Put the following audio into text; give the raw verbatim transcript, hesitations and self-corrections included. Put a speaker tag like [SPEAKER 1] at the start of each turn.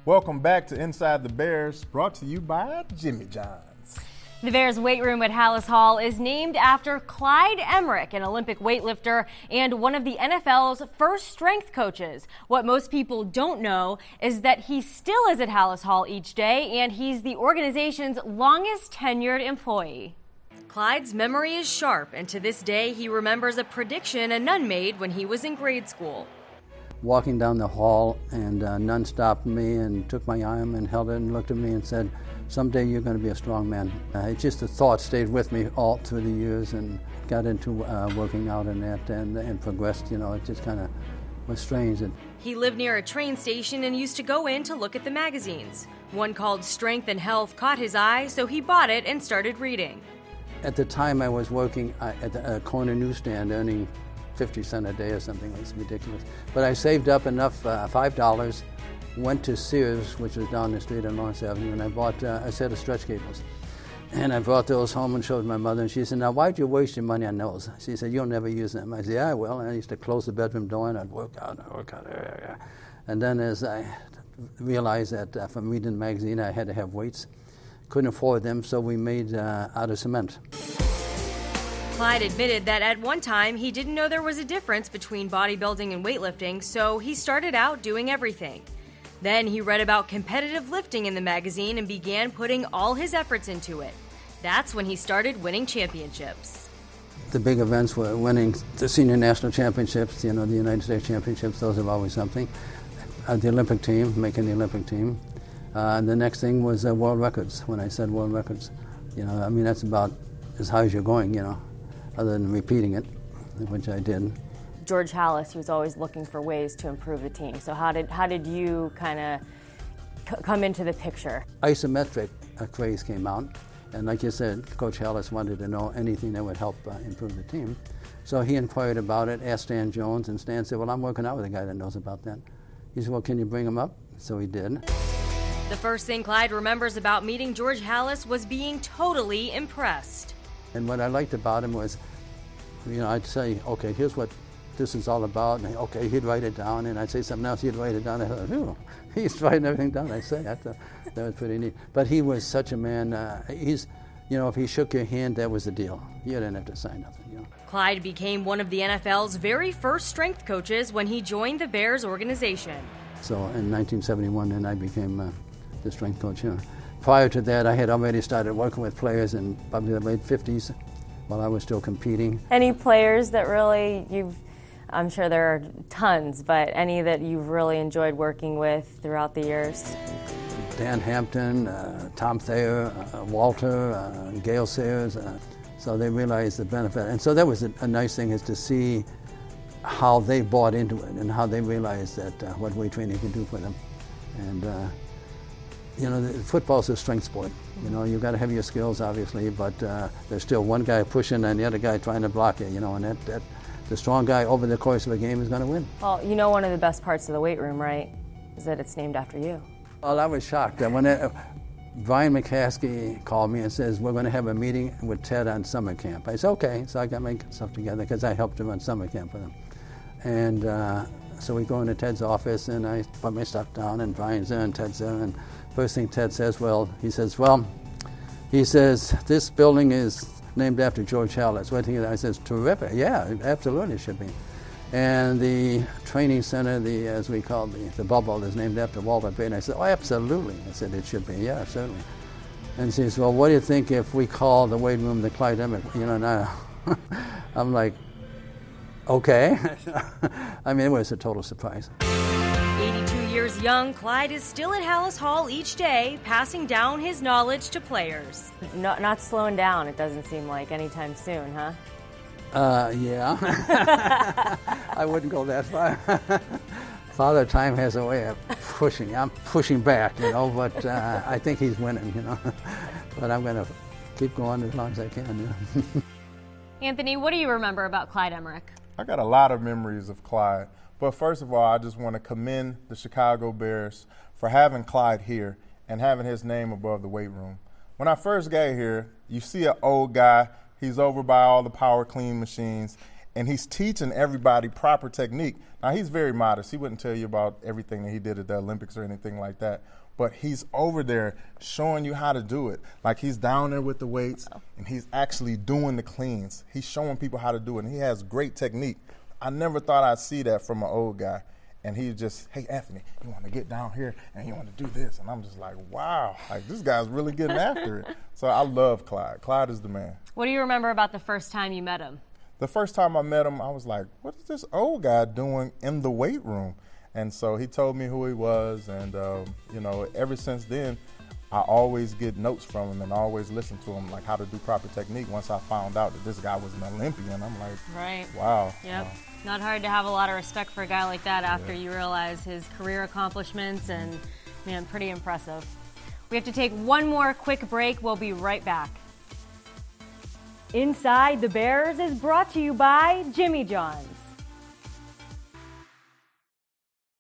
[SPEAKER 1] Welcome back to Inside the Bears, brought to you by Jimmy John's.
[SPEAKER 2] The Bears weight room at Halas Hall is named after Clyde Emmerich, an Olympic weightlifter and one of the N F L's first strength coaches. What most people don't know is that he still is at Halas Hall each day, and he's the organization's longest tenured employee. Clyde's memory is sharp, and to this day he remembers a prediction a nun made when he was in grade school.
[SPEAKER 3] Walking down the hall, and a nun stopped me and took my arm and held it and looked at me and said, "Someday you're going to be a strong man." Uh, it just the thought stayed with me all through the years, and got into uh, working out in that and, and progressed. You know, it just kind of was strange. And
[SPEAKER 2] he lived near a train station and used to go in to look at the magazines. One called Strength and Health caught his eye, so he bought it and started reading.
[SPEAKER 3] At the time, I was working uh, at a corner newsstand, earning fifty cents a day or something. It's ridiculous. But I saved up enough, uh, five dollars, went to Sears, which was down the street on Lawrence Avenue, and I bought uh, a set of stretch cables. And I brought those home and showed my mother, and she said, "Now, why'd you waste your money on those?" She said, "You'll never use them." I said, "Yeah, I will." And I used to close the bedroom door, and I'd work out, and work out. And then as I realized that uh, from reading the magazine, I had to have weights. Couldn't afford them, so we made uh, out of cement.
[SPEAKER 2] Clyde admitted that at one time he didn't know there was a difference between bodybuilding and weightlifting, so he started out doing everything. Then he read about competitive lifting in the magazine and began putting all his efforts into it. That's when he started winning championships.
[SPEAKER 3] The big events were winning the senior national championships, you know, the United States championships. Those are always something. Uh, the Olympic team, making the Olympic team. Uh, the next thing was uh, world records. When I said world records, you know, I mean, that's about as high as you're going, you know, other than repeating it, which I did.
[SPEAKER 2] George Halas, he was always looking for ways to improve the team. So how did how did you kind of c- come into the picture?
[SPEAKER 3] Isometric uh, craze came out, and like you said, Coach Halas wanted to know anything that would help uh, improve the team. So he inquired about it, asked Stan Jones, and Stan said, "Well, I'm working out with a guy that knows about that." He said, "Well, can you bring him up?" So he did.
[SPEAKER 2] The first thing Clyde remembers about meeting George Halas was being totally impressed.
[SPEAKER 3] And what I liked about him was, you know, I'd say, "Okay, here's what this is all about," and okay, he'd write it down, and I'd say something else, he'd write it down. I thought, "Phew, he's writing everything down." I say, I thought that was pretty neat. But he was such a man. Uh, he's, you know, if he shook your hand, that was the deal. You didn't have to sign nothing, you know.
[SPEAKER 2] Clyde became one of the N F L's very first strength coaches when he joined the Bears organization.
[SPEAKER 3] So in nineteen seventy-one, then I became uh, the strength coach. You know. Prior to that, I had already started working with players in probably the late fifties while I was still competing.
[SPEAKER 2] Any players that really you've, I'm sure there are tons, but any that you've really enjoyed working with throughout the years?
[SPEAKER 3] Dan Hampton, uh, Tom Thayer, uh, Walter, uh, Gail Sayers. Uh, so they realized the benefit. And so that was a, a nice thing, is to see how they bought into it and how they realized that uh, what weight training could do for them. And uh, you know, the, football's a strength sport. You know, you've got to have your skills, obviously, but uh, there's still one guy pushing and the other guy trying to block it, you know, and that, that the strong guy over the course of a game is going to win.
[SPEAKER 2] Well, you know, one of the best parts of the weight room, right, is that it's named after you.
[SPEAKER 3] Well, I was shocked that when it, uh, Brian McCaskey called me and says, "We're going to have a meeting with Ted on summer camp." I said, "Okay." So I got my stuff together because I helped him on summer camp with him. And uh, so we go into Ted's office and I put my stuff down, and Brian's there and Ted's there. And first thing Ted says, well, he says, well, he says, "This building is named after George Halas." What do you think? I says, "Terrific. Yeah, absolutely it should be." And the training center, the as we call the, the bubble, is named after Walter Payton. I said, "Oh, absolutely." I said, "It should be." "Yeah, certainly." And he says, "Well, what do you think if we call the weight room the Clyde Emmerich?" You know, and I, I'm like, okay. I mean, it was a total surprise.
[SPEAKER 2] eighty-two years young, Clyde is still at Halas Hall each day, passing down his knowledge to players. Not, not slowing down, it doesn't seem like, anytime soon, huh?
[SPEAKER 3] Uh, yeah. I wouldn't go that far. Father Time has a way of pushing. I'm pushing back, you know, but uh, I think he's winning, you know. But I'm going to keep going as long as I can. You know?
[SPEAKER 2] Anthony, what do you remember about Clyde Emmerich?
[SPEAKER 1] I got a lot of memories of Clyde. But first of all, I just want to commend the Chicago Bears for having Clyde here and having his name above the weight room. When I first got here, you see an old guy. He's over by all the power clean machines, and he's teaching everybody proper technique. Now, he's very modest. He wouldn't tell you about everything that he did at the Olympics or anything like that. But he's over there showing you how to do it. Like, he's down there with the weights, and he's actually doing the cleans. He's showing people how to do it, and he has great technique. I never thought I'd see that from an old guy. And he just, hey, Anthony, you want to get down here, and you want to do this. And I'm just like, wow, like, this guy's really getting after it. So I love Clyde. Clyde is the man.
[SPEAKER 2] What do you remember about the first time you met him?
[SPEAKER 1] The first time I met him, I was like, what is this old guy doing in the weight room? And so he told me who he was, and, um, you know, ever since then, I always get notes from him and always listen to him, like how to do proper technique. Once I found out that this guy was an Olympian, I'm like,
[SPEAKER 2] right.
[SPEAKER 1] wow.
[SPEAKER 2] Yep.
[SPEAKER 1] Wow.
[SPEAKER 2] Not hard to have a lot of respect for a guy like that after
[SPEAKER 1] Yeah.
[SPEAKER 2] you realize his career accomplishments, and, man, pretty impressive. We have to take one more quick break. We'll be right back. Inside the Bears is brought to you by Jimmy John's.